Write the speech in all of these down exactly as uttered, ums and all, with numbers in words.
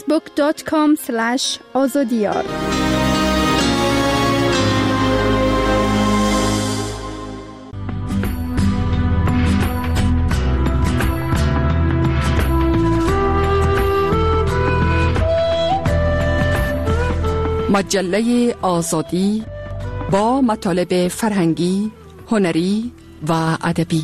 facebook dot com slash azadiyar. مجله آزادی با مطالب فرهنگی، هنری و ادبی.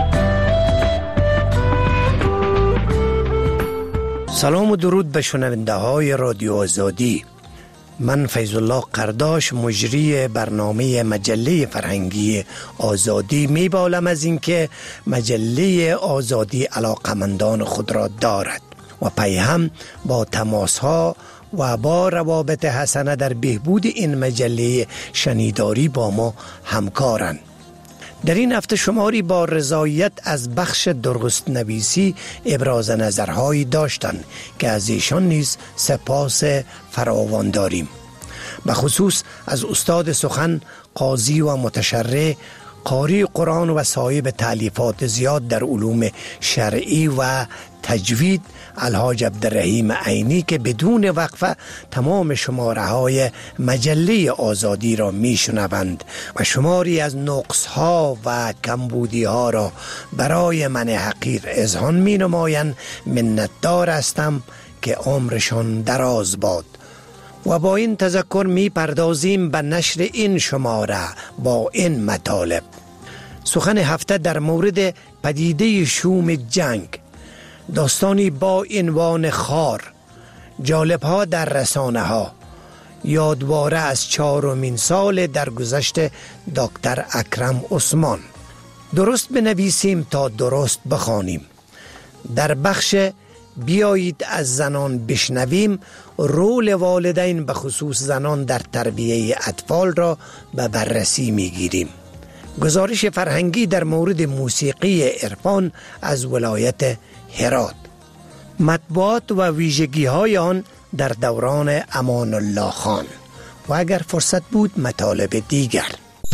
سلام و درود به شنونده های رادیو آزادی. من فیض الله قرداش، مجری برنامه مجله فرهنگی آزادی، میبالم از اینکه مجله آزادی علاقمندان خود را دارد و پی هم با تماس ها و با روابط حسنه در بهبود این مجله شنیداری با ما همکارند. در این هفته شماری با رضایت از بخش درست نویسی ابراز نظرهایی داشتند که از ایشان نیز سپاس فراوان داریم. به خصوص از استاد سخن، قاضی و متشرع، قاری قرآن و صاحب تالیفات زیاد در علوم شرعی و تجوید، الحاج عبدالرحیم عینی، که بدون وقفه تمام شماره های مجله آزادی را می شنوند و شماری از نقص ها و کمبودی ها را برای من حقیر اذعان می نمایند. منتدار هستم که عمرشان دراز باد. و با این تذکر می پردازیم به نشر این شماره با این مطالب. سخن هفته در مورد پدیده شوم جنگ، داستانی با عنوان خار، جالب ها در رسانه ها، یادواره از چهارمین سال درگذشت دکتر اکرم عثمان. درست بنویسیم تا درست بخوانیم. در بخش بیایید از زنان بشنویم، رول والدین به خصوص زنان در تربیه اطفال را به بررسی میگیریم. گزارش فرهنگی در مورد موسیقی عرفان از ولایت هرات، مطبوعات و ویژگی های آن در دوران امان الله خان و اگر فرصت بود مطالب دیگر.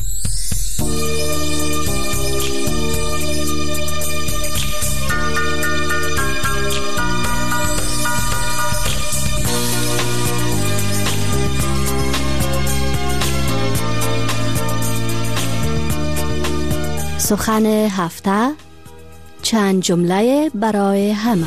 سخن هفته، چند جمله برای همه.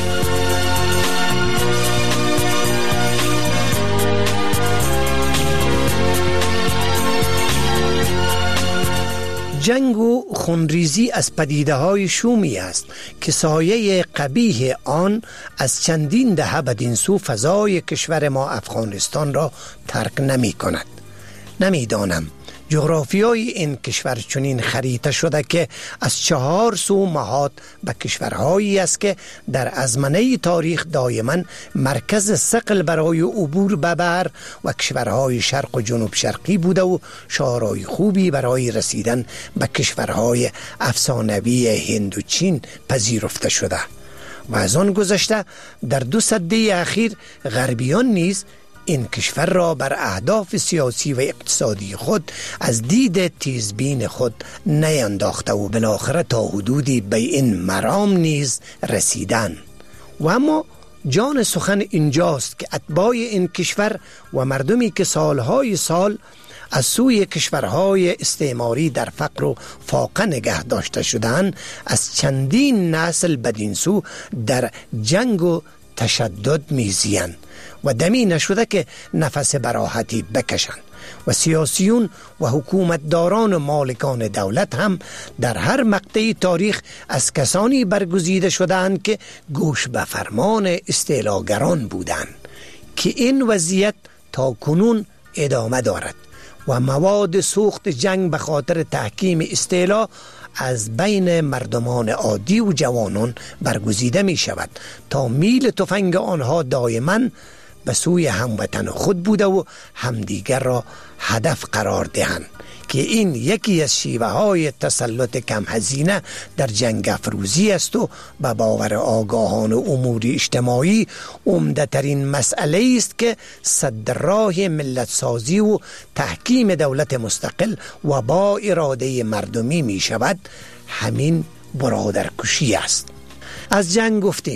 جنگ و خونریزی از پدیده های شومی است که سایه قبیح آن از چندین دهه بدین سو فضای کشور ما افغانستان را ترک نمی کند. نمی دانم جغرافیای این کشور چنین خریطه شده که از چهار سو محاط به کشورهایی است که در ازمنه تاریخ دائما مرکز ثقل برای عبور به بر و کشورهای شرق و جنوب شرقی بوده و شاهرای خوبی برای رسیدن به کشورهای افسانوی هند و چین پذیرفته شده و از آن گذشته در دو سده اخیر غربیان نیز این کشور را بر اهداف سیاسی و اقتصادی خود از دید تیزبین خود نینداخته و بالاخره تا حدودی به این مرام نیز رسیدن. و اما جان سخن اینجاست که اتباع این کشور و مردمی که سالهای سال از سوی کشورهای استعماری در فقر و فاقه نگه داشته شدند، از چندین نسل بدین سو در جنگ و تشدد میزیند و دمی نشده که نفس براحتی بکشند و سیاسیون و حکومتداران و مالکان دولت هم در هر مقطع تاریخ از کسانی برگزیده شدند که گوش به فرمان استعلاگران بودند که این وضعیت تا کنون ادامه دارد و مواد سوخت جنگ به خاطر تحکیم استعلا از بین مردمان عادی و جوانان برگزیده می شود تا میل تفنگ آنها دائما به سوی هموطن خود بوده و همدیگر را هدف قرار دهند که این یکی از شیوه های تسلط کم هزینه در جنگ افروزی است و به باور آگاهان امور اجتماعی عمده ترین مسئله است که سد راه ملت سازی و تحکیم دولت مستقل و با اراده مردمی می شود همین برادرکشی است. از جنگ گفتیم،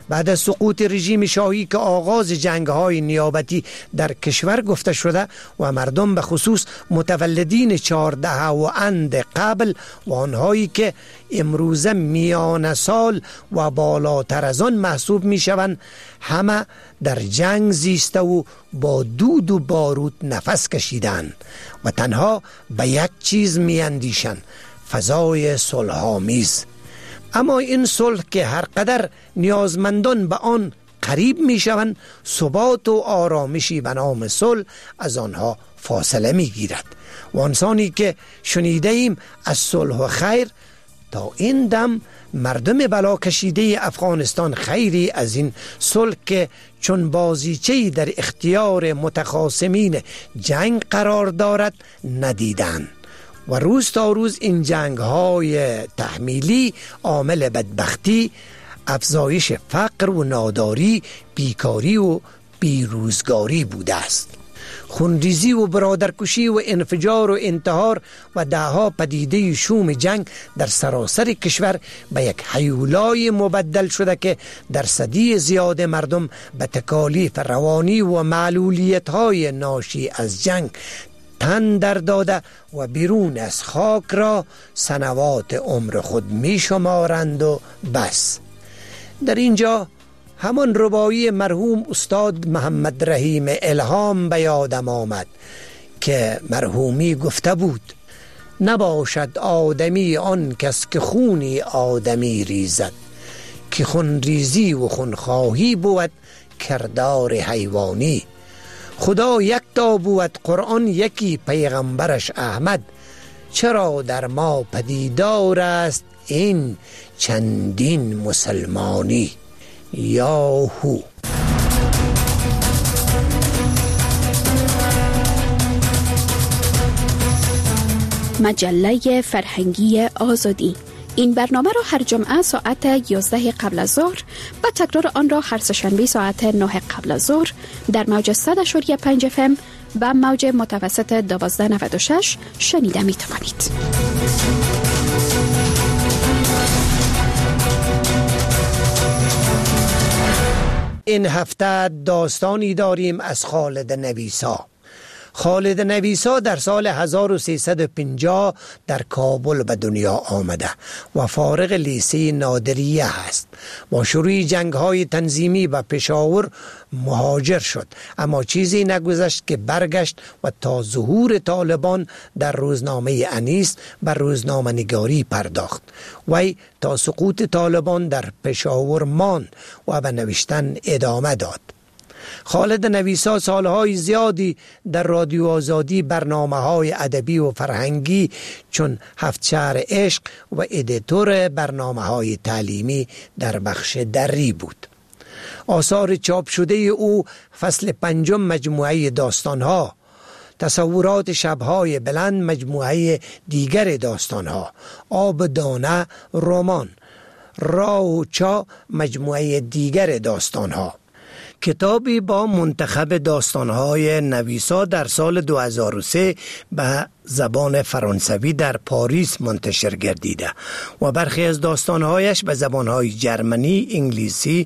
بعد از سقوط رژیم شاهی که آغاز جنگ‌های نیابتی در کشور گفته شده و مردم به خصوص متولدین چهارده و اند قبل و آنهایی که امروزه میان سال و بالاتر از آن محسوب میشوند همه در جنگ زیسته و با دود و بارود نفس کشیدند و تنها به یک چیز میاندیشند: فضای صلح‌آمیز. اما این صلح که هر قدر نیازمندان به آن قریب می شوند، ثبات و آرامشی به نام صلح از آنها فاصله می گیرد و انسانی که شنیده ایم از صلح و خیر، تا این دم مردم بلا کشیده افغانستان خیری از این صلح که چون بازیچه‌ای در اختیار متخاصمین جنگ قرار دارد ندیدند و روز تا روز این جنگ های تحمیلی عامل بدبختی، افزایش فقر و ناداری، بیکاری و بیروزگاری بوده است. خونریزی و برادرکشی و انفجار و انتحار و دهها پدیده شوم جنگ در سراسر کشور به یک هیولای مبدل شده که درصدی زیاد مردم به تکالیف روانی و معلولیت های ناشی از جنگ تن در داده و بیرون از خاک را سنوات عمر خود می شمارند و بس. در اینجا همان ربایی مرحوم استاد محمد رحیم الهام به یادم آمد که مرحومی گفته بود: نباشد آدمی آن کس که خونی آدمی ریزد، که خون ریزی و خونخواهی بود کردار حیوانی. خدا یک تا بود، قرآن یکی، پیغمبرش احمد. چرا در ما پدیدار است این چندین مسلمانی؟ یاهو. مجله فرهنگی آزادی. این برنامه را هر جمعه ساعت یازده قبل از ظهر و تکرار آن را هر سه‌شنبه ساعت نه قبل از ظهر در موج صد و پنج اف ام و موج متوسط دوازده نود و شش شنیده می توانید. این هفته داستانی داریم از خالد نویسا. خالد نویسا در سال هزار و سیصد و پنجاه در کابل به دنیا آمده و فارغ لیسه نادریه است. با شروع جنگ‌های تنظیمی به پشاور مهاجر شد، اما چیزی نگذشت که برگشت و تا ظهور طالبان در روزنامه انیس بر روزنامه نگاری پرداخت. وی تا سقوط طالبان در پشاور ماند و به نوشتن ادامه داد. خالد نویسا سالهای زیادی در رادیو آزادی برنامه‌های ادبی و فرهنگی چون هفت شهر عشق و ادیتور برنامه‌های تعلیمی در بخش دری بود. آثار چاپ شده او فصل پنجم مجموعه داستانها، تصورات شب‌های بلند مجموعه دیگر داستانها، آب دانه رمان، راه و چا مجموعه دیگر داستانها. کتابی با منتخب داستانهای نویسا در سال دو هزار و سه به زبان فرانسوی در پاریس منتشر گردیده و برخی از داستانهایش به زبانهای جرمنی، انگلیسی،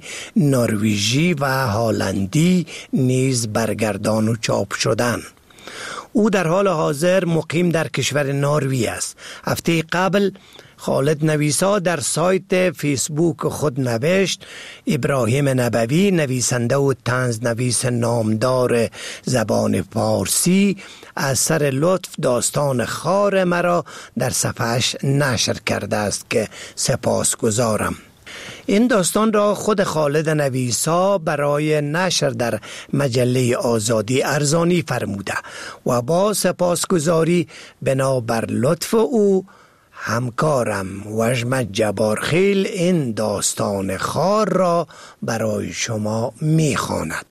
نروژی و هلندی نیز برگردان و چاپ شدند. او در حال حاضر مقیم در کشور نروژ است. هفته قبل خالد نویسا در سایت فیسبوک خود نوشت: ابراهیم نبوی، نویسنده و طنز نویس نامدار زبان فارسی، از سر لطف داستان خار مرا در صفحش نشر کرده است که سپاس گذارم. این داستان را خود خالد نویسا برای نشر در مجله آزادی ارزانی فرموده و با سپاسگزاری بنابر لطف او همکارم وژمت جبارخیل این داستان خار را برای شما می‌خواند.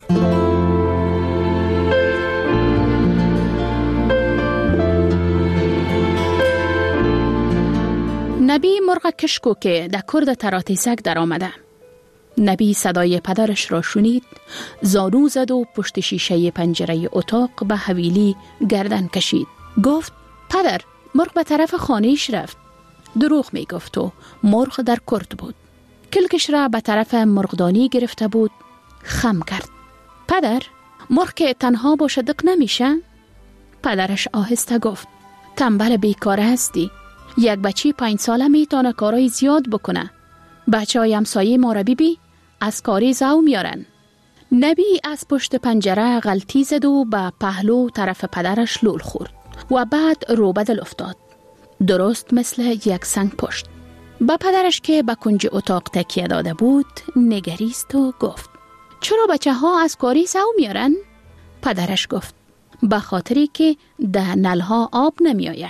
نبی مرغ کشکو که در کرد تراتیسک در آمده. نبی صدای پدرش را شنید، زانو زد و پشت شیشه پنجره اتاق به حویلی گردن کشید. گفت: پدر، مرغ به طرف خانه‌اش رفت. دروغ می گفت و مرغ در کرد بود. کلکش را به طرف مرغدانی گرفته بود. خم کرد. پدر، مرغ که تنها باشه دق نمیشه؟ پدرش آهسته گفت تنبل بیکاره هستی. یک بچی پنج ساله میتونه کارای زیاد بکنه. بچه های همسایه ما را بیبی از کاری زو میارن. نبی از پشت پنجره غلطی زد و به پهلو طرف پدرش لول خورد و بعد رو بدل افتاد. درست مثل یک سنگ پشت. با پدرش که به کنج اتاق تکیه داده بود نگریست و گفت چرا بچه ها از کاری زو میارن؟ پدرش گفت به خاطری که در نلها آب نمیآید.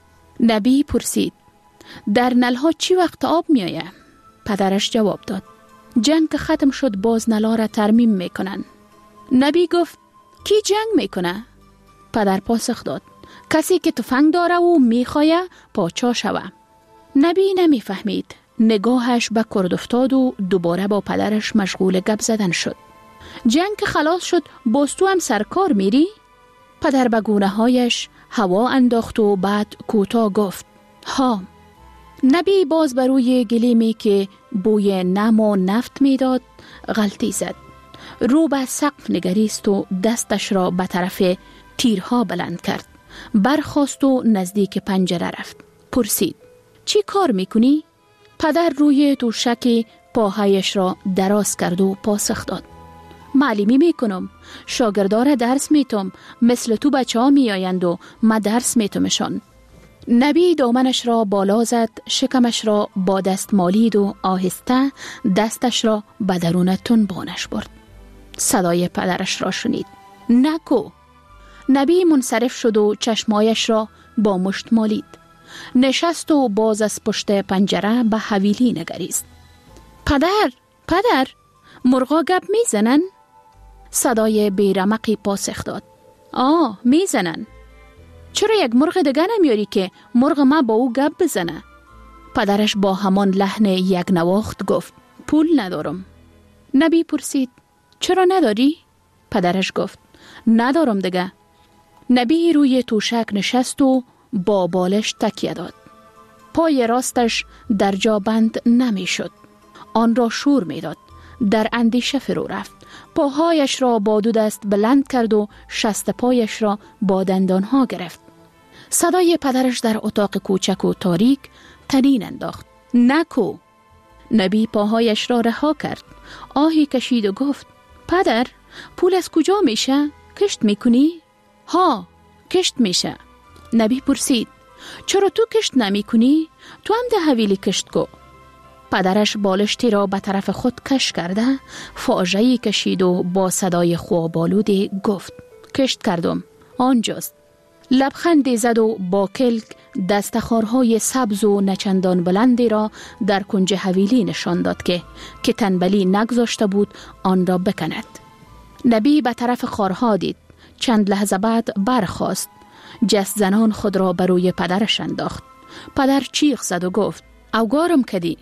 نبی پرسید در نلها چی وقت آب میآید؟ پدرش جواب داد جنگ که ختم شد باز نلها را ترمیم میکنن. نبی گفت کی جنگ میکنه؟ پدر پاسخ داد کسی که تفنگ داره و میخواه پاچا شوه. نبی نمیفهمید. نگاهش به کرد افتاد و دوباره با پدرش مشغول گپ زدن شد. جنگ که خلاص شد باز تو هم سرکار میری؟ پدر به گونه هایش هوا انداخت و بعد کوتاه گفت ها. نبی باز بروی گلیمی که بوی نم و نفت میداد غلطی زد. رو به سقف نگریست و دستش را به طرف تیرها بلند کرد. برخاست و نزدیک پنجره رفت. پرسید چی کار میکنی؟ پدر روی توشک پاهایش را دراز کرد و پاسخ داد معلمی میکنم. شاگردار درس میتم. مثل تو بچه ها میآیند و ما درس میتمشان. نبی دامنش را بالا زد، شکمش را با دست مالید و آهسته دستش را به درون تنبانش برد. صدای پدرش را شنید. نکو. نبی منصرف شد و چشمایش را با مشت مالید. نشست و باز از پشت پنجره به حویلی نگریست. پدر، پدر، مرغا گپ میزنن؟ صدای بیرمقی پاسخ داد. آه، میزنن. چرا یک مرغ دیگه نمیاری که مرغ ما با او گپ بزنه؟ پدرش با همان لحن یک نواخت گفت پول ندارم. نبی پرسید چرا نداری؟ پدرش گفت ندارم دیگه. نبی روی توشک نشست و با بالش تکیه داد. پای راستش در جا بند نمی شد. آن را شور می داد. در اندیشه فرو رفت. پاهایش را با دو دست بلند کرد و شست پایش را با دندانها گرفت. صدای پدرش در اتاق کوچک و تاریک تنین انداخت. نکو. نبی پاهایش را رها کرد. آهی کشید و گفت پدر، پول از کجا میشه؟ کشت میکنی؟ ها، کشت میشه. نبی پرسید چرا تو کشت نمی کنی؟ تو هم ده حویلی کشت کو. پدرش بالشتی را به طرف خود کش کرده فاجعه‌ای کشید و با صدای خوابالودی گفت کشت کردم، آنجاست. لبخندی زد و با کلک دستخوارهای سبز و نچندان بلندی را در کنج حویلی نشان داد که که تنبلی نگذاشته بود آن را بکند. نبی به طرف خارها دید. چند لحظه بعد برخاست. جست زنان خود را بروی پدرش انداخت. پدر چیخ زد و گفت اوگارم کدی.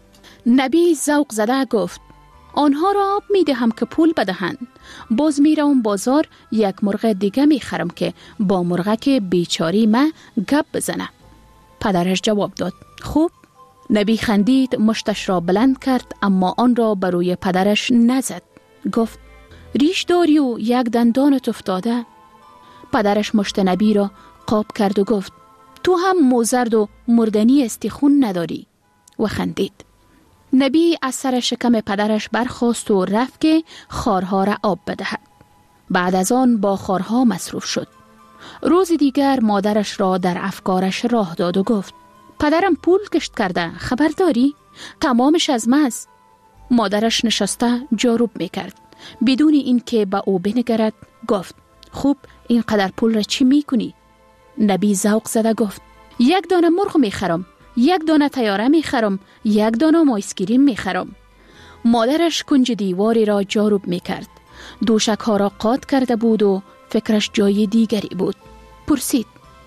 نبی ذوق زده گفت آنها را آب می دهم که پول بدهند. باز می روم بازار یک مرغ دیگه می خرم که با مرغک بیچاری ما گپ بزنه. پدرش جواب داد خوب. نبی خندید، مشتش را بلند کرد اما آن را بروی پدرش نزد. گفت ریش داری و یک دندانت افتاده. پدرش مشت نبی را قاب کرد و گفت تو هم موزرد و مردنی استخون نداری و خندید. نبی از سر شکم پدرش برخاست و رفت که خارها را آب بدهد. بعد از آن با خارها مصروف شد. روز دیگر مادرش را در افکارش راه داد و گفت پدرم پول کشت کرده، خبر داری؟ تمامش از ماست. مادرش نشسته جاروب میکرد. بدون اینکه به او بنگرد گفت خوب این قدر پول را چی میکنی؟ نبی ذوق زده گفت یک دانه مرغ میخرم، یک دانه تیاره میخرم، یک دانه مایسکریم میخرم. مادرش کنج دیواری را جاروب میکرد. دوشک ها را قاط کرده بود و فکرش جای دیگری بود. پرسید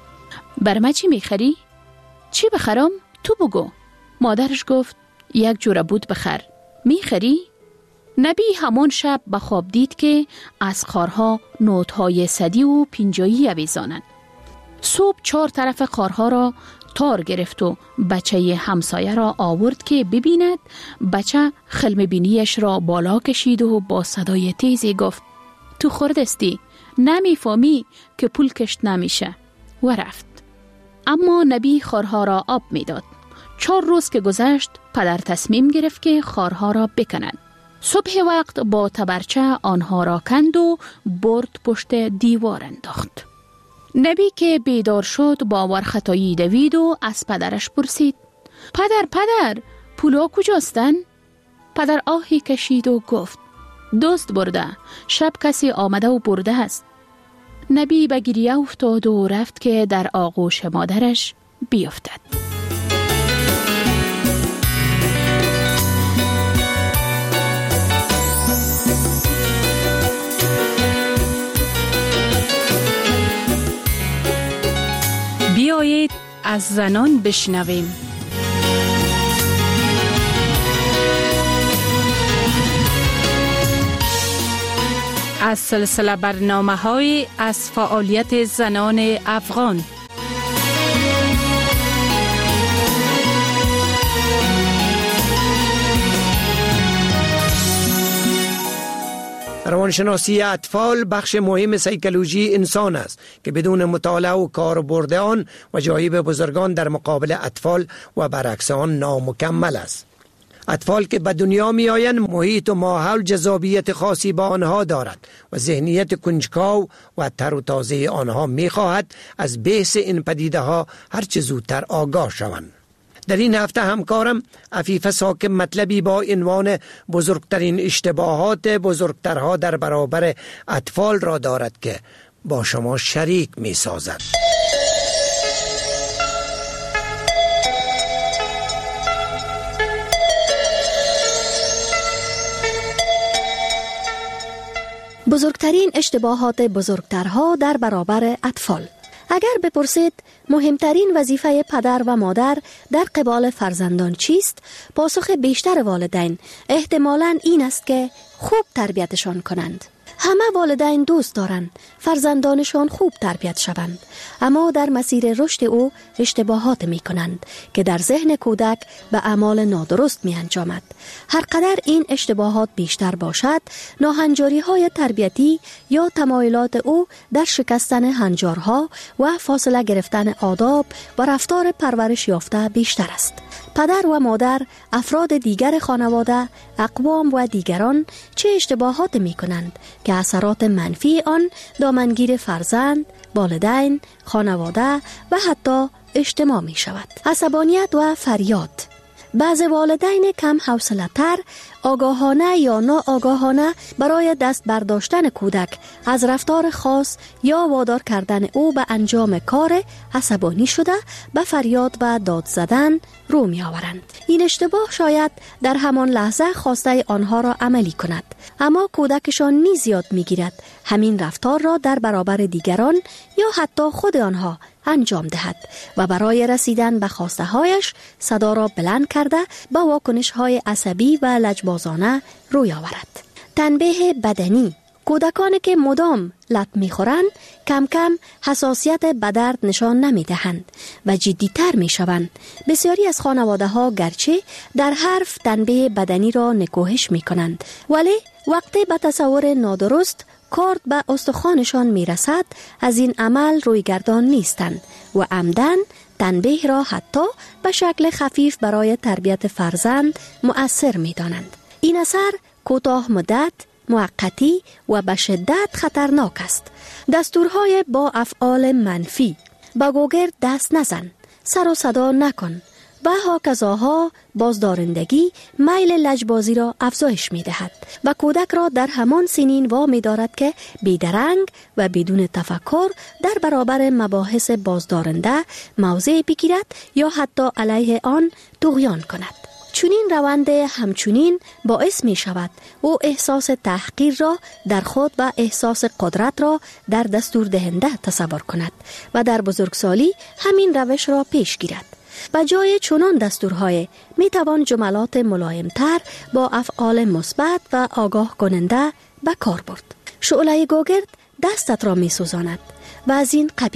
بر ما چی میخری؟ چی بخرم؟ تو بگو. مادرش گفت یک جوره بود بخر. میخری؟ نبی همان شب به خواب دید که از خارها نوتهای صدی و پنجایی اویزانند. صبح چهار طرف خارها را تار گرفت و بچه همسایه را آورد که ببیند. بچه خلم بینیش را بالا کشید و با صدای تیزی گفت تو خردستی، نمیفهمی که پول کشت نمیشه، و رفت. اما نبی خارها را آب میداد. چهار روز که گذشت پدر تصمیم گرفت که خارها را بکند. صبح وقت با تبرچه آنها را کند و برد پشت دیوار انداخت. نبی که بیدار شد باور خطایی دوید و از پدرش پرسید پدر پدر پولا کجاستن؟ پدر آهی کشید و گفت دوست برده، شب کسی آمده و برده است. نبی به گریه افتاد و رفت که در آغوش مادرش بیفتد. بیایید از زنان بشنویم. از سلسله برنامه‌های از فعالیت زنان افغان. روانشناسی اطفال بخش مهم سیکولوژی انسان است که بدون مطالعه و کاربرد آن وجایب بزرگان در مقابل اطفال و برعکس آن نامکمل است. اطفال که به دنیا می آیند محیط و ماحول جذابیت خاصی با آنها دارد و ذهنیت کنجکاو و تر و تازه آنها می خواهد از بحث این پدیده ها هرچه زودتر آگاه شوند. در این هفته همکارم عفیفه ساکن مطلبی با عنوان بزرگترین اشتباهات بزرگترها در برابر اطفال را دارد که با شما شریک می سازد. بزرگترین اشتباهات بزرگترها در برابر اطفال. اگر بپرسید مهمترین وظیفه پدر و مادر در قبال فرزندان چیست؟ پاسخ بیشتر والدین احتمالاً این است که خوب تربیتشان کنند. همه والدین دوست دارند فرزندانشان خوب تربیت شوند، اما در مسیر رشد او اشتباهات می کنند که در ذهن کودک به اعمال نادرست می انجامد. هر قدر این اشتباهات بیشتر باشد، ناهنجاری های تربیتی یا تمایلات او در شکستن هنجارها و فاصله گرفتن آداب و رفتار پرورش یافته بیشتر است. پدر و مادر، افراد دیگر خانواده، اقوام و دیگران چه اشتباهات می کنند که اثرات منفی آن دامنگیر فرزند، والدین، خانواده و حتی اجتماع می شود. عصبانیت و فریاد. بعض والدین کم حوصله تر آگاهانه یا ناآگاهانه برای دست برداشتن کودک از رفتار خاص یا وادار کردن او به انجام کار عصبانی شده به فریاد و داد زدن رو می آورند. این اشتباه شاید در همان لحظه خواسته آنها را عملی کند، اما کودکشان نیز یاد می گیرد همین رفتار را در برابر دیگران یا حتی خود آنها انجام دهد و برای رسیدن به خواسته هایش صدا را بلند کرده با واکنش های عصبی و لجبازانه روی آورد. تنبیه بدنی. کودکانی که مدام لط می‌خورند کم کم حساسیت به درد نشان نمی‌دهند و جدی‌تر می‌شوند. بسیاری از خانواده‌ها گرچه در حرف تنبیه بدنی را نکوهش می‌کنند، ولی وقتی به تصور نادرست کارد به استخوانشان می‌رسد از این عمل رویگردان نیستند و عمدن تنبیه را حتی به شکل خفیف برای تربیت فرزند مؤثر می‌دانند. این اثر کوتاه مدت، موقتی و به شدت خطرناک است. دستورهای با افعال منفی: با گوگرد دست نزن، سر و صدا نکن و هاکذاها بازدارندگی میل لجبازی را افزایش می دهد و کودک را در همان سنین وامی دارد که بیدرنگ و بدون تفکر در برابر مباحث بازدارنده موضع بگیرد یا حتی علیه آن طغیان کند. چنین روند همچنین باعث می شود او احساس تحقیر را در خود و احساس قدرت را در دستور دهنده تصور کند و در بزرگسالی همین روش را پیش گیرد. به جای چنان دستورهای می توان جملات ملایمتر با افعال مثبت و آگاه کننده به کار برد. شعله گوگرد دستت را می سوزاند و از این قبیل.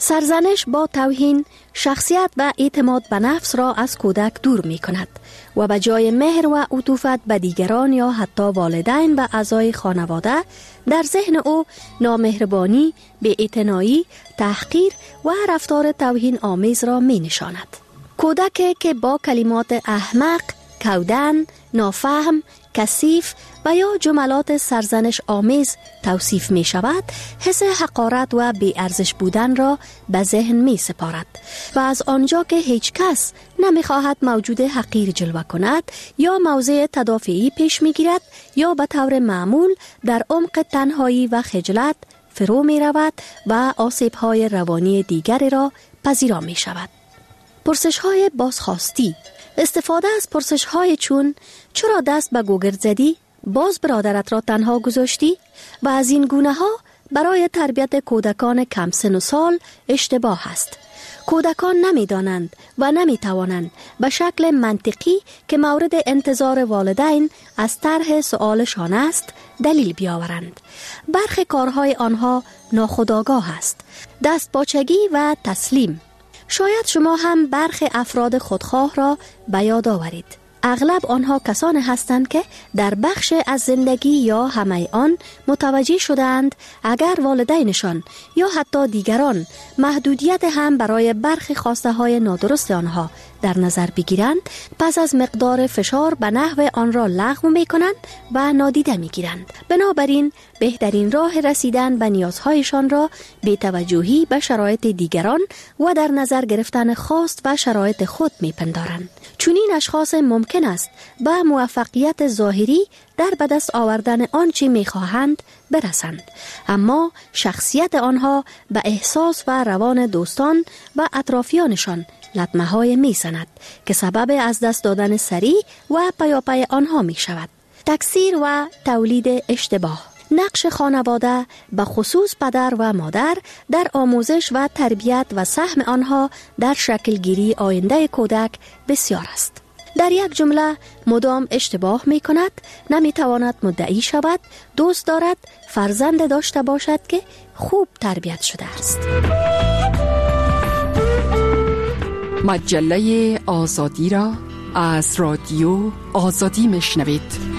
سرزنش با توهین شخصیت و اعتماد به نفس را از کودک دور می کند و به جای مهر و عطوفت به دیگران یا حتی والدین و اعضای خانواده، در ذهن او نامهربانی، بی‌اعتنایی، تحقیر و رفتار توهین آمیز را می نشاند. کودک که با کلمات احمق، کودن، نافهم، کثیف و یا جملات سرزنش آمیز توصیف می شود، حس حقارت و بی ارزش بودن را به ذهن می سپارد و از آنجا که هیچ کس نمی خواهد موجود حقیر جلوه کند یا موضع تدافعی پیش می گیرد یا به طور معمول در عمق تنهایی و خجلت فرو می رود و آسیب های روانی دیگری را پذیرا می شود. پرسش های بازخواستی، استفاده از پرسش های چون چرا دست به گوگل زدی؟ باز برادرت را تنها گذاشتی؟ و از این گونه ها برای تربیت کودکان کم سن و سال اشتباه است. کودکان نمی دانند و نمی توانند به شکل منطقی که مورد انتظار والدین از طرح سؤالشان است دلیل بیاورند. برخی کارهای آنها ناخودآگاه است. دست باچگی و تسلیم. شاید شما هم برخی افراد خودخواه را به یاد آورید. اغلب آنها کسانی هستند که در بخش از زندگی یا همه آن متوجه شدند اگر والدینشان یا حتی دیگران محدودیت هم برای برخی خواسته های نادرست آنها در نظر بگیرند، پس از مقدار فشار به نحو آن را لغو می کنند و نادیده می گیرند. بنابراین بهترین راه رسیدن به نیازهایشان را بی توجهی به شرایط دیگران و در نظر گرفتن خواست و شرایط خود می پندارند. چون این اشخاص ممکن است به موفقیت ظاهری در به دست آوردن آنچه می خواهند برسند، اما شخصیت آنها به احساس و روان دوستان و اطرافیانشان لطمه های می زند که سبب از دست دادن سریع و پیاپی آنها می شود. تکثیر و تولید اشتباه. نقش خانواده به خصوص پدر و مادر در آموزش و تربیت و سهم آنها در شکلگیری آینده کودک بسیار است. در یک جمله مدام اشتباه می کند، نمی تواند مدعی شود، دوست دارد فرزند داشته باشد که خوب تربیت شده است. مجله آزادی را از رادیو آزادی میشنوید.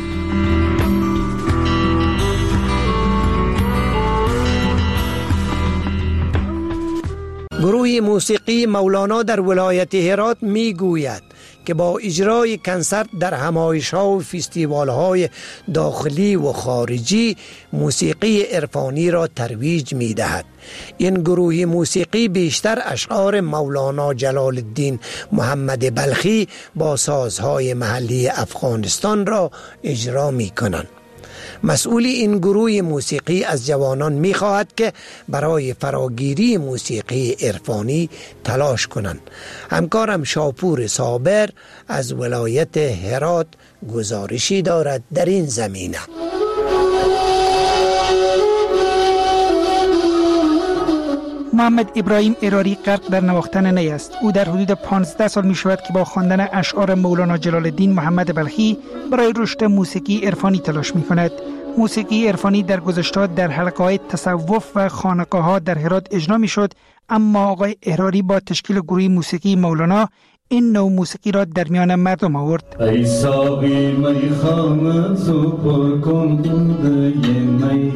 گروه موسیقی مولانا در ولایت هرات می گوید که با اجرای کنسرت در همایش‌ها و فستیوال‌های داخلی و خارجی موسیقی عرفانی را ترویج می‌دهد. این گروه موسیقی بیشتر اشعار مولانا جلال الدین محمد بلخی با سازهای محلی افغانستان را اجرا می‌کنند. مسئول این گروه موسیقی از جوانان می خواهد که برای فراگیری موسیقی عرفانی تلاش کنند. همکارم شاپور صابر از ولایت هرات گزارشی دارد در این زمینه. محمد ابراهیم اراری غرق در نواختن نی است. او در حدود پانزده سال می شود که با خواندن اشعار مولانا جلال الدین محمد بلخی برای رشد موسیقی عرفانی تلاش می کند. موسیقی عرفانی در گذشته در حلقه‌های تصوف و خانقاه‌ها در هرات اجرا می شد، اما آقای اراری با تشکیل گروه موسیقی مولانا این نوع موسیقی را در میان مردم آورد. ای ساقی می خانه تو پر کن دود می.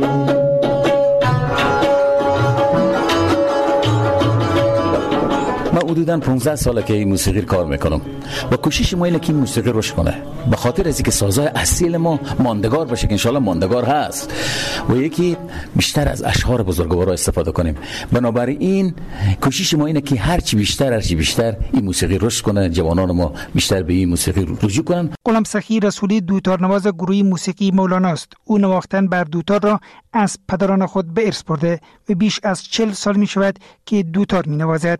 من حدوداً پانزده ساله که این موسیقی کار میکنم و کوشش ما اینه که این موسیقی رشد کنه، به خاطر از اینکه سازهای اصیل ما ماندگار باشه که انشالله ماندگار هست و یکی بیشتر از اشعار بزرگوارا استفاده کنیم. بنابراین کوشش ما اینه که هرچی بیشتر هرچی بیشتر این موسیقی رشد کنه، جوانان ما بیشتر به این موسیقی رجوع کنن. غلام سخی رسولی دوتار نواز گروه موسیقی مولانا است. او نواختن بر دوتار را از پدران خود به ارث برده و بیش از چهل سال می شود که دوتار می نوازد.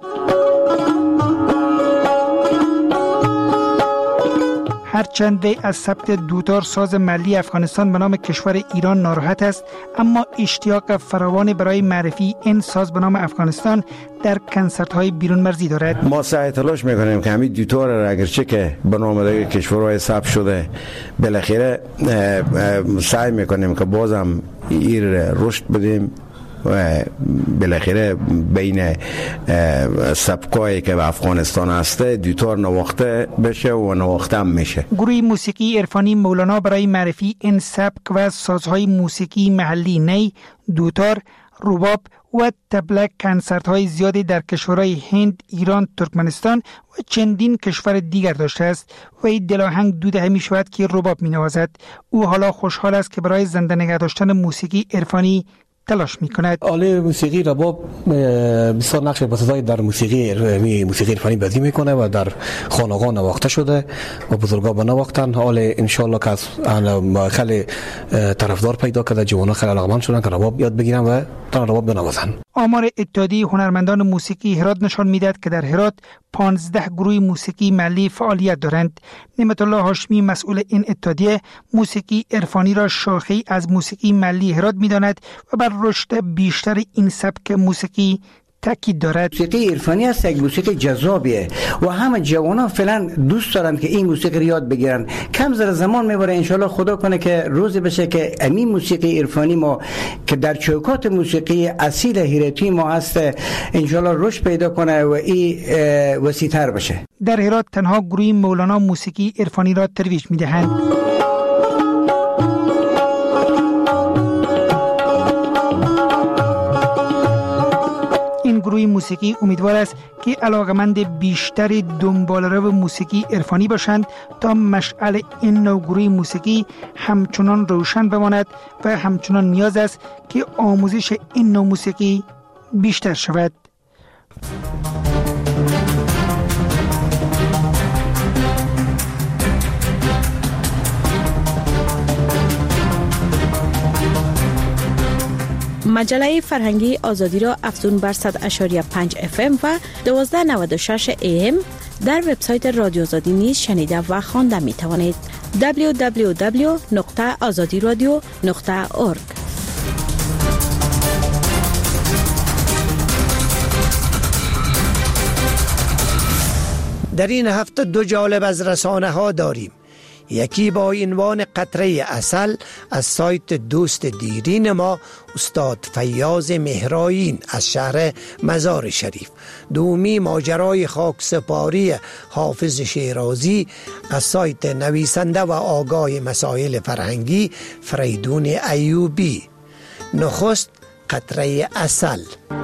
هرچند وی از ثبت دوتار ساز ملی افغانستان به نام کشور ایران ناراحت است، اما اشتیاق فراوانی برای معرفی این ساز به نام افغانستان در کنسرت های بیرون مرزی دارد. ما سعی تلاش میکنیم که همین دوتار را اگرچه که به نام دیگه کشورهای ثبت شده، بالاخره سعی میکنیم که بازم این رشد بدیم و بالاخره بین سبکایی که به افغانستان هسته دیوتار نواخته بشه و نواخته هم میشه. گروه موسیقی عرفانی مولانا برای معرفی این سبک و سازهای موسیقی محلی نی، دوتار، رباب و تبله کنسرت‌های زیادی در کشورهای هند، ایران، ترکمنستان و چندین کشور دیگر داشته است و این دلاهنگ دو دهه می شود که رباب می نوازد. او حالا خوشحال است که برای زنده نگه داشتن موسیقی عرفانی تلاش می کند. آله موسیقی رباب بسیار نقش بسزایی در موسیقی موسیقی عرفانی بازی میکنه و در خانقاه نواخته شده و بزرگا به نواختن. حالا انشالله که خیلی طرفدار پیدا کرده، جوانا خیلی علاقمند شدن که رباب یاد بگیرن و تا رباب بنوازن. آمار اتحادیه هنرمندان موسیقی هرات نشان میدهد که در هرات پانزده گروه موسیقی محلی فعالیت دارند. نعمت الله هاشمی مسئول این اتحادیه موسیقی عرفانی را شاخه‌ای از موسیقی محلی هرات می‌داند و بر رشد بیشتر این سبک موسیقی تاکید دارد. موسیقی عرفانی است، یک موسیقی جذابیه و همه جوانان فعلا دوست دارن که این موسیقی رو یاد بگیرن. کم زر زمان میبره، انشالله خدا کنه که روزی بشه که همین موسیقی عرفانی ما که در چوکات موسیقی اصیل هراتی ما هست انشالله رشد پیدا کنه و این وسیع‌تر بشه. در هرات تنها گروه مولانا موسیقی عرفانی را ترویج میدهند. این گروه موسیقی امیدوار است که علاقمند بیشتر دنباله‌رو موسیقی عرفانی باشند تا مشعل این نوع گروه موسیقی همچنان روشن بماند و همچنان نیاز است که آموزش این نوع موسیقی بیشتر شود. مجله فرهنگی آزادی را افزون بر صد و شش و پنج اف ام و دوازده نود و شش ای ام در وبسایت رادیو آزادی نیز شنیده و خوانده می توانید. دبلیو دبلیو دبلیو دات آزادی رادیو دات اورگ. در این هفته دو جالب از رسانه ها داریم. یکی با عنوان قطره عسل از سایت دوست دیرین ما استاد فیاض مهرائین از شهر مزار شریف. دومی ماجرای خاکسپاری حافظ شیرازی از سایت نویسنده و آگاه مسائل فرهنگی فریدون ایوبی. نخست قطره عسل.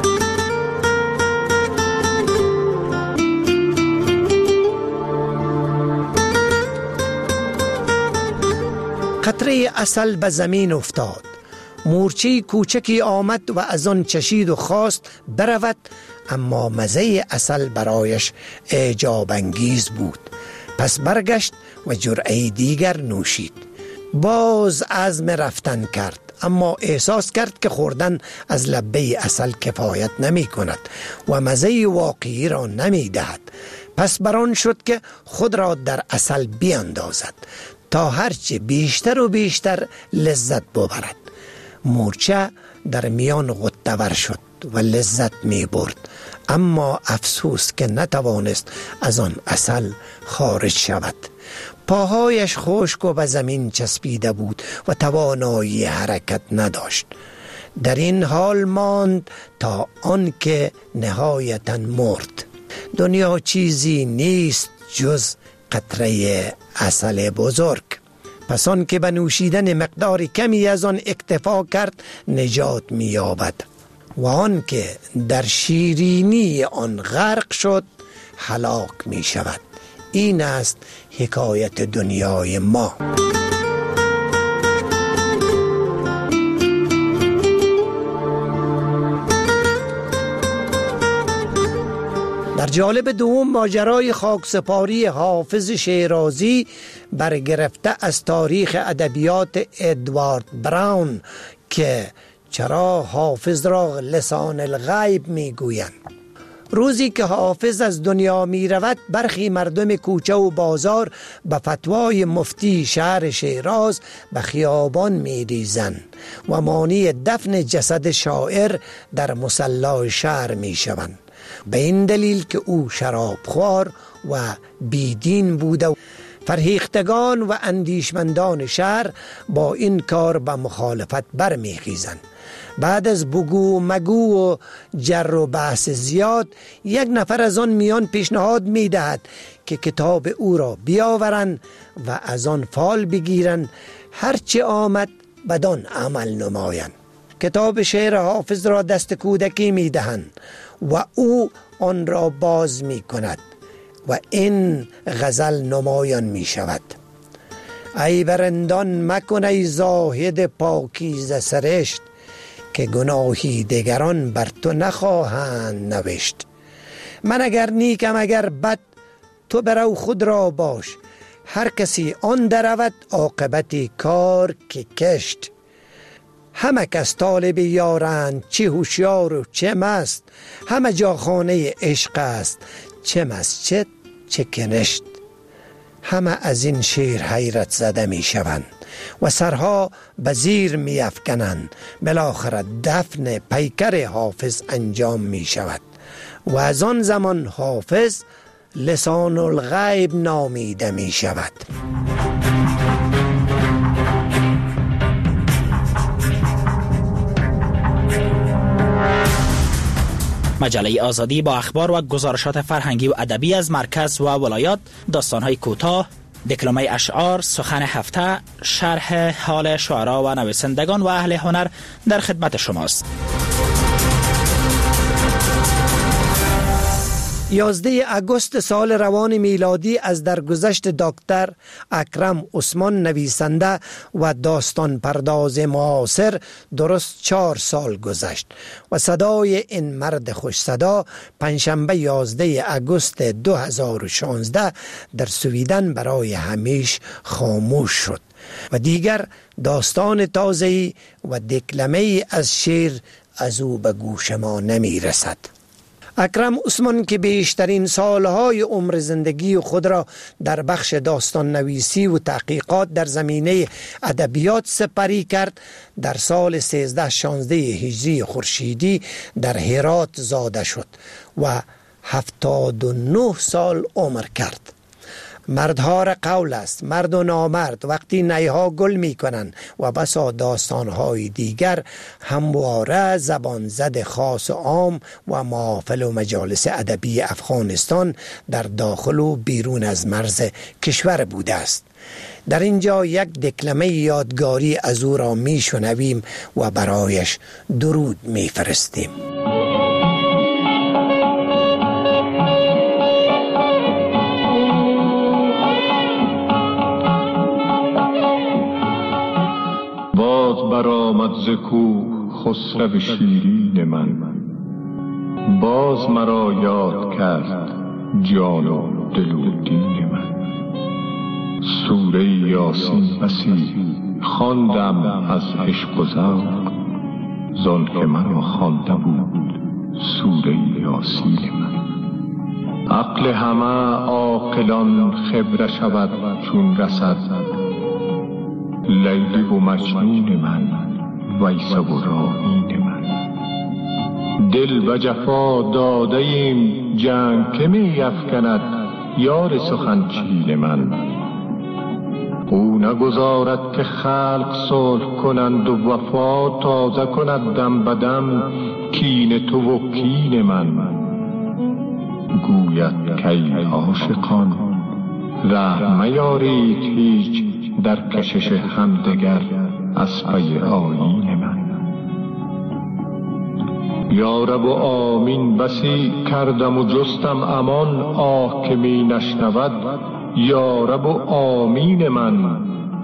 قطره عسل به زمین افتاد. مورچه کوچکی آمد و از آن چشید و خواست برود، اما مزه عسل برایش اعجاب انگیز بود. پس برگشت و جرعه دیگر نوشید. باز عزم رفتن کرد، اما احساس کرد که خوردن از لبه عسل کفایت نمی کند و مزه واقعی را نمی دهد. پس بران شد که خود را در عسل بیاندازد تا هرچه بیشتر و بیشتر لذت ببرد. مورچه در میان غطه‌ور شد و لذت می برد، اما افسوس که نتوانست از آن عسل خارج شود. پاهایش خشک و به زمین چسبیده بود و توانایی حرکت نداشت. در این حال ماند تا آنکه نهایتاً مرد. دنیا چیزی نیست جز قطره عسل بزرگ. پس آن که به نوشیدن مقدار کمی از آن اکتفا کرد نجات می یابد و آن که در شیرینی آن غرق شد هلاک می شود. این است حکایت دنیای ما. در جالب دوم ماجرای خاکسپاری حافظ شیرازی برگرفته از تاریخ ادبیات ادوارد براون که چرا حافظ را لسان الغیب می گویند. روزی که حافظ از دنیا می رود برخی مردم کوچه و بازار به فتوای مفتی شهر شیراز به خیابان می ریزند و مانع دفن جسد شاعر در مصلی شهر می شوند، به این دلیل که او شرابخوار و بیدین بوده. فرهیختگان و اندیشمندان شهر با این کار به مخالفت برمیخیزند. بعد از بگو مگو و جر و بحث زیاد، یک نفر از آن میان پیشنهاد میدهد که کتاب او را بیاورند و از آن فال بگیرند، هرچه آمد بدان عمل نمایند. کتاب شعر حافظ را دست کودکی میدهند و او آن را باز می کند و این غزل نمایان می شود: ای برندان مکن ای زاهد پاکیزه سرشت، که گناهی دیگران بر تو نخواهند نوشت. من اگر نیکم اگر بد، تو برو خود را باش، هر کسی آن درود عاقبت کار که کشت. همه کس طالب یارند، چه هوشیار و چه مست، همه جا خانه عشق است، چه مسجد چه کنشت. همه از این شعر حیرت زده می شوند و سرها به زیر می افکنند. بالاخره دفن پیکر حافظ انجام می شود و از آن زمان حافظ لسان الغیب نامیده می شود. مجله آزادی با اخبار و گزارشات فرهنگی و ادبی از مرکز و ولایات، داستان‌های کوتاه، دکلمه اشعار، سخن هفته، شرح حال شعرا و نویسندگان و اهل هنر در خدمت شماست. یازده آگوست سال روان میلادی از درگذشت دکتر اکرم عثمان نویسنده و داستان پرداز معاصر درست چهار سال گذشت و صدای این مرد خوش صدا پنجشنبه یازده آگوست دو هزار و شانزده در سویدن برای همیشه خاموش شد و دیگر داستان تازه‌ای و دکلمه‌ای از شعر از او به گوش ما نمی رسد. اکرم عثمان که بیشترین سالهای عمر زندگی خود را در بخش داستان نویسی و تحقیقات در زمینه ادبیات سپری کرد، در سال سیزده شانزده هجری خورشیدی در هرات زاده شد و هفتاد و نه سال عمر کرد. مردها را قول است، مرد و نامرد وقتی نیها گل می کنند و بسا داستانهای دیگر همواره زبان زد خاص و عام و محافل و مجالس ادبی افغانستان در داخل و بیرون از مرز کشور بوده است. در اینجا یک دکلمه یادگاری از او را می شنویم و برایش درود می فرستیم. برآمد ز کوه خسرو شیرین من، باز مرا یاد کرد جان و دل و دین من. سوره یاسین بسی خواندم از عشق و ذوق، زان که مرا خوانده بود سوره یاسین من. عقل همه عاقلان خبره شود چون رسد، لیلی و مجنون من ویسه و راهین من. دل و جفا داده ایم جنگ که می افکند یار سخنچین من. او نگذارد که خلق صلح کنند و وفا تازه کند دم بدم کین تو و کین من. گوید کی عاشقان رحم میارید هیچ در کشش همدگر از پی آیین من. یا رب و آمین بسی کردم و جستم امان، آه که می نشنود یا رب و آمین من.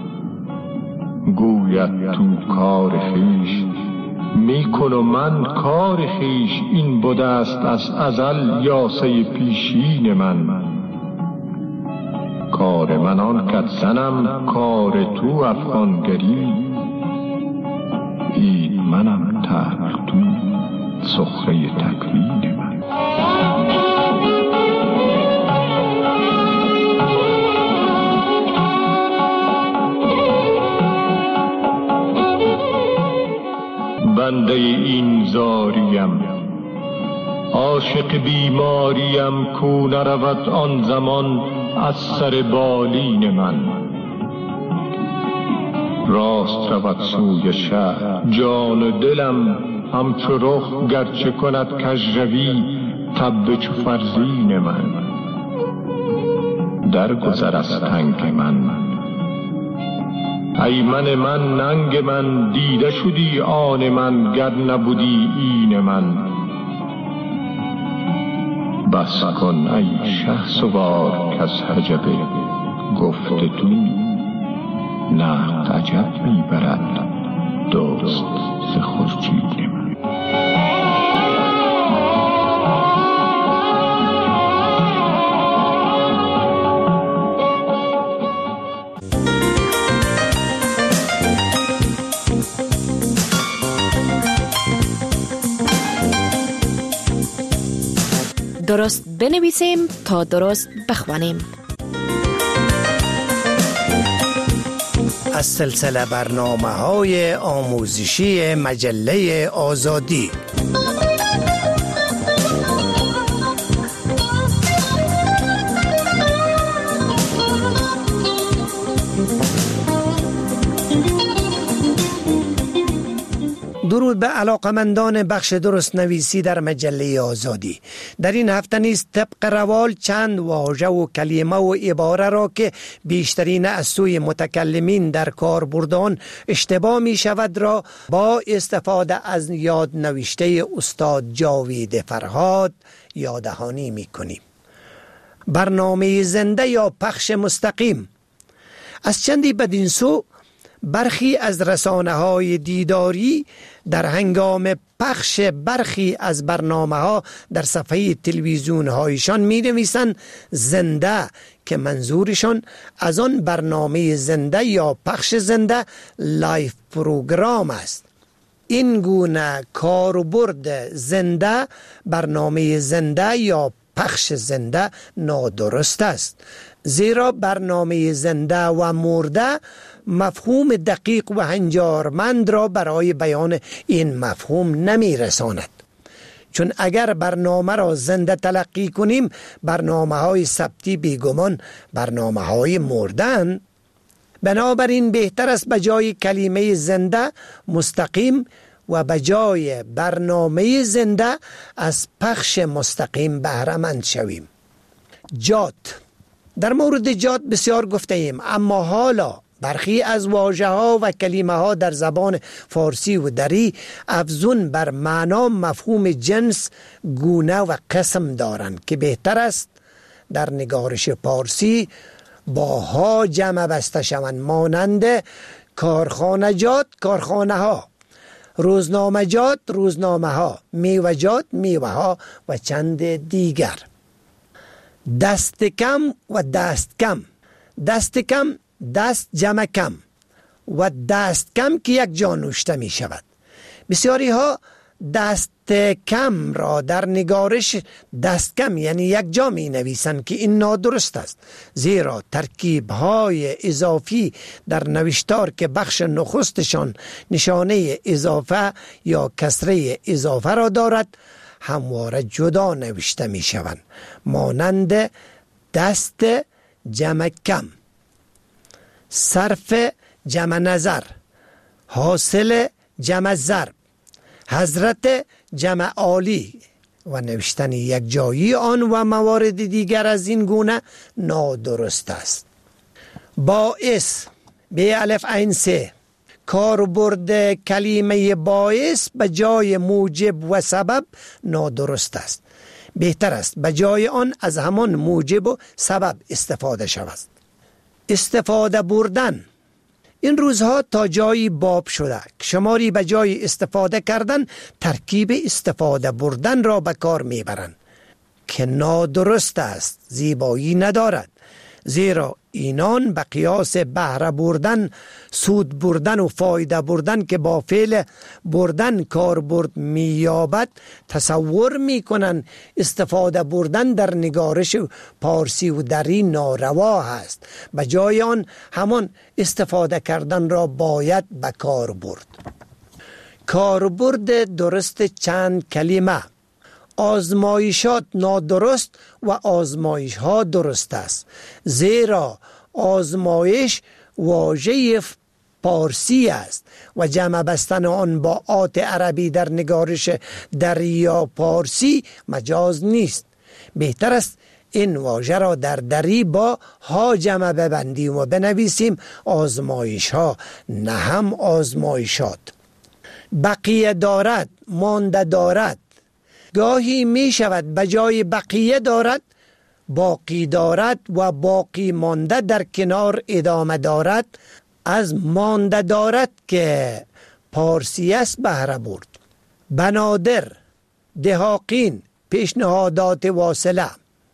گوید تو کار خیش می کن و من کار خیش، این بوده است از ازل یاسه پیشین من. کار من آن کت زنم کار تو افغانگری، اید منم تحق تو سخره تکوین من. بنده این زاریم عاشق بیماریم، کو نرود آن زمان از سر بالین من. راست رود سوی شهر جان و دلم، همچو رخ گرچه کند کژروی تب چو فرزین من. در گذر از تنگ من ای من من ننگ من، دیده شدی آن من گر نبودی این من. بس کن ای شهسوار کز حجب گفت تو، نقد عجب میبرد دوست ز خورشید من. درست بنویسیم تا درست بخوانیم. از سلسله برنامه‌های آموزشی مجله آزادی. درود به علاقمندان بخش درست نویسی در مجله آزادی. در این هفته نیز طبق روال چند واژه و کلمه و عباره را که بیشترین از سوی متکلمین در کاربردان اشتباه می شود را با استفاده از یاد نوشته استاد جاوید فرهاد یاددهانی می کنیم. برنامه زنده یا پخش مستقیم. از چندی بدین سو برخی از رسانه های دیداری در هنگام پخش برخی از برنامه ها در صفحه تلویزیون هایشان می نویسند زنده، که منظورشان از آن برنامه زنده یا پخش زنده لایف پروگرام است. این گونه کاربرد زنده، برنامه زنده یا پخش زنده نادرست است، زیرا برنامه زنده و مرده مفهوم دقیق و هنجارمند را برای بیان این مفهوم نمی رساند. چون اگر برنامه را زنده تلقی کنیم، برنامه های ثبتی بیگمان برنامه های مردن. بنابراین بهتر است بجای کلمه زنده مستقیم و بجای برنامه زنده از پخش مستقیم بهره مند شویم. جات. در مورد جات بسیار گفته ایم، اما حالا برخی از واژه ها و کلمه ها در زبان فارسی و دری افزون بر معنا مفهوم جنس، گونه و قسم دارند که بهتر است در نگارش پارسی با ها جمع بسته شوند، مانند کارخانجات کارخانه ها، روزنامجات روزنامه ها، میوه‌جات میوه ها و چند دیگر. دست کم و دست کم. دست کم دست جمع کم و دست کم که یک جا نوشته می شود. بسیاری ها دست کم را در نگارش دست کم یعنی یک جا می نویسند که این نادرست است، زیرا ترکیب های اضافی در نوشتار که بخش نخستشان نشانه اضافه یا کسره اضافه را دارد همواره جدا نوشته می شوند، مانند دست جمع کم، صرف جمع نظر، حاصل جمع ضرب، حضرت جمع عالی و نوشتن یک جایی آن و موارد دیگر از این گونه نادرست است. باعث به الف عین سه. کاربرد کلمه باعث به جای موجب و سبب نادرست است. بهتر است به جای آن از همان موجب و سبب استفاده شود. استفاده بردن. این روزها تا جایی باب شده که شماری به جای استفاده کردن ترکیب استفاده بردن را به کار میبرند که نادرست است، زیبایی ندارد، زیرا اینان به قیاس بهره بردن، سود بردن و فایده بردن که با فعل بردن کاربرد می‌یابد تصور می‌کنند استفاده بردن در نگارش پارسی و دری ناروا است. به جای آن همان استفاده کردن را باید به کار برد. کاربرد درست چند کلمه. آزمایشات نادرست و آزمایش ها درست است، زیرا آزمایش واژه پارسی است و جمع بستن آن با آت عربی در نگارش دری یا پارسی مجاز نیست. بهتر است این واژه را در دری با ها جمع ببندیم و بنویسیم آزمایش ها، نه هم آزمایشات. بقیه دارد، مانده دارد. گاهی می شود بجای بقیه دارد باقی دارد و باقی مانده در کنار ادامه دارد از مانده دارد که پارسی است بهره برد. بنادر، دهاقین، پیشنهادات واصله.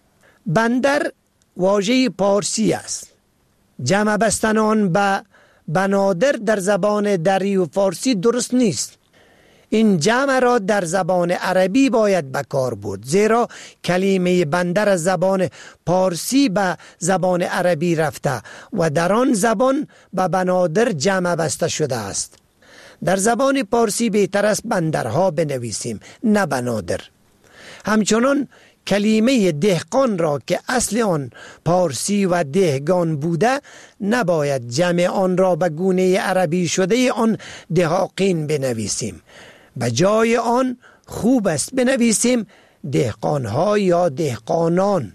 بندر واژه پارسی است. جمع بستن آن به بنادر در زبان دری و فارسی درست نیست. این جمع را در زبان عربی باید به کار برد، زیرا کلمه بندر از زبان پارسی به زبان عربی رفته و در آن زبان به بنادر جمع بسته شده است. در زبان پارسی بهتر است بندرها بنویسیم، نه بنادر. همچنان کلمه دهقان را که اصل آن پارسی و دهگان بوده نباید جمع آن را به گونه عربی شده آن دهاقین بنویسیم. به جای آن خوب است بنویسیم دهقانها یا دهقانان.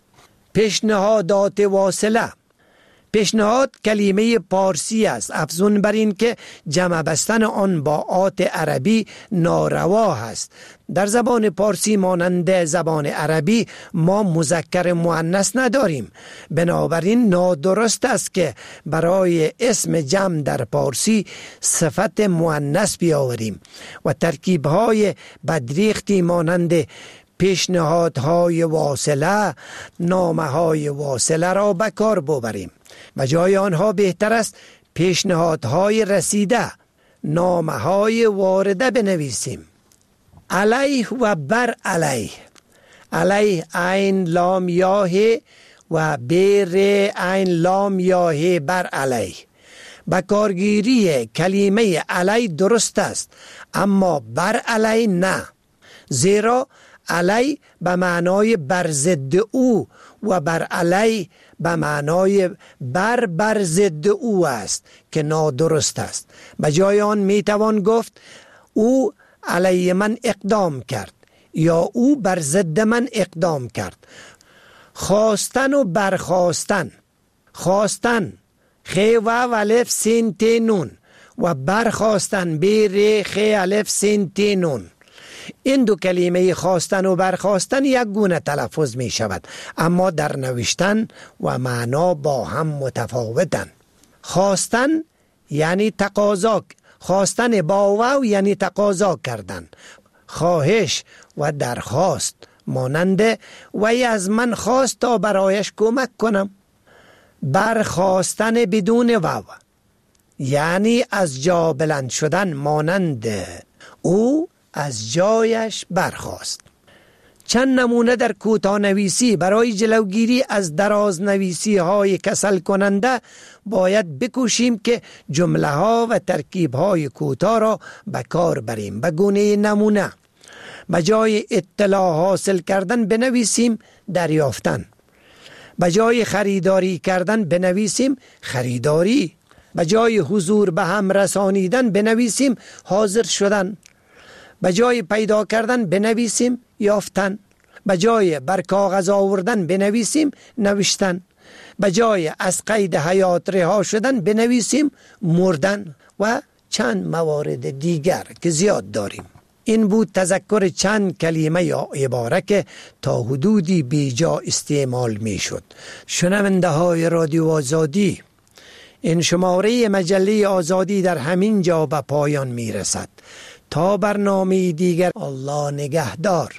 پیشنهادات واصله. پیشنهاد کلمه پارسی است، افزون بر این که جمع بستن آن با آت عربی ناروا است. در زبان پارسی مانند زبان عربی ما مذکر مؤنث نداریم، بنابراین نادرست است که برای اسم جمع در پارسی صفت مؤنث بیاوریم و ترکیب‌های بدریختی مانند پیشنهادهای واصله، نامه‌های واصله را به کار ببریم. و جای آنها بهتر است پیشنهادهای رسیده، نامه‌های وارده بنویسیم. علیه و بر علیه. علیه عین لام یاه و بر عین لام یاه بر علیه. با کارگیری کلمه علی درست است، اما بر علی نه، زیرا علی به معنای بر ضد او و بر علی به معنای بر بر ضد او است که نادرست است. به جای آن می توان گفت او علی من اقدام کرد یا او بر ضد من اقدام کرد. خواستن و برخواستن. خواستن خی و الف سین ت نون و برخواستن بر خی الف سین ت نون. این دو کلمه خواستن و برخواستن یک گونه تلفظ می شود، اما در نوشتن و معنا با هم متفاوتن. خواستن یعنی تقاضا، خواستن با واو یعنی تقاضا کردن. خواهش و درخواست مانند وی از من خواست تا برایش کمک کنم. برخواستن بدون واو یعنی از جا بلند شدن مانند او از جایش برخاست. چند نمونه در کوتاه نویسی برای جلوگیری از دراز نویسی های کسل کننده باید بکوشیم که جمله ها و ترکیب های کوتاه را به کار بریم. به گونه نمونه به جای اطلاع حاصل کردن بنویسیم دریافتن. به جای خریداری کردن بنویسیم خریداری. به جای حضور به هم رسانیدن بنویسیم حاضر شدن. به جای پیدا کردن بنویسیم یافتن. به جای بر کاغذ آوردن بنویسیم نوشتن. به جای از قید حیات رها شدن بنویسیم مردن و چند موارد دیگر که زیاد داریم. این بود تذکر چند کلمه یا عباره که تا حدودی بیجا استعمال می شد. شنونده های رادیو آزادی، این شماره مجله آزادی در همین جا به پایان می رسد. تا برنامه دیگر، الله نگهدار.